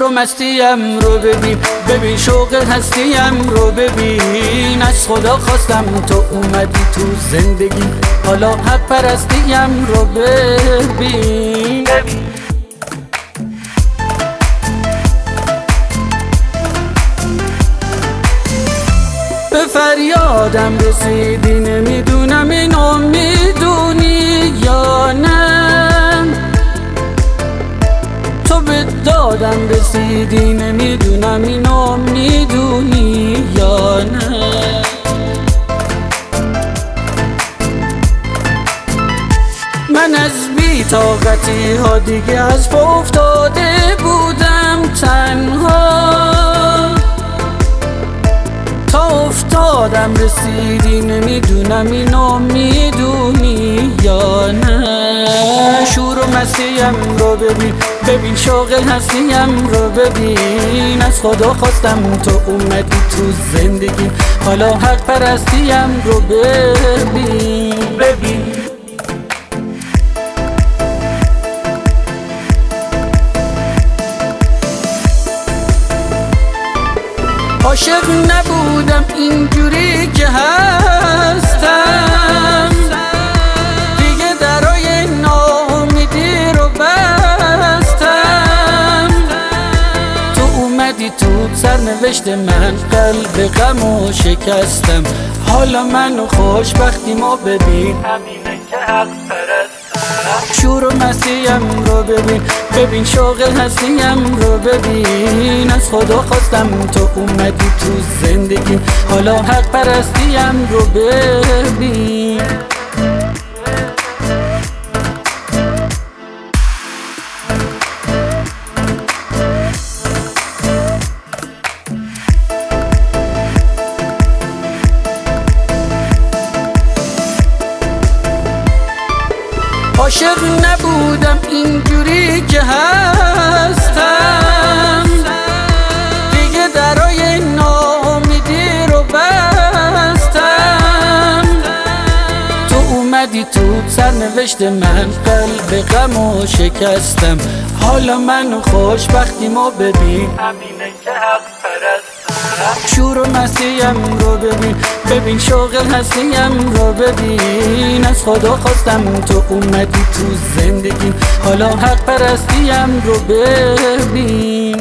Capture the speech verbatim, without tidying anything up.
و مستیم رو ببین، ببین شوق هستیم رو ببین. از خدا خواستم تو اومدی تو زندگی، حالا حق پرستیم رو ببین. به فریادم رسیدی، نمیدونم اینو میدونی یا نه. تو به دادم رسیدی، نمیدونم اینو میدونی یا نه. من از بی طاقتی ها دیگه از پا افتاده بودم تنها، تا افتادم رسیدی، نمیدونم اینو میدونی یا نه. شور و مسیم رو ببین، ببین شوق هستیم رو ببین. از خدا خواستم تو اومدی تو زندگی، حالا حق پرستیم رو ببین ببین. عاشق نبودم اینجوری که هستم، دیگه درای ناامیدی رو بستم. تو اومدی تو سرنوشت من، قلب غمو شکستم. حالا منو خوشبختیمو ببین، همینه که حق پرستم. شور و مسیم رو ببین، ببین شوق هستیم رو ببین. از خدا خواستم تو اومدی تو زندگی، حالا حق پرستیم رو ببین. عاشق نبودم اینجوری که هستم، دیگه درای ناامیدی رو بستم. تو اومدی تو سرنوشت من، قلب غمو شکستم. حالا منو خوشبختیمو ببین، همینه که حق پرستم. شور و مسیم رو ببین، ببین شوق هستیم رو ببین. از خدا خواستم تو اومدی تو زندگی، حالا حق پرستیم رو ببین.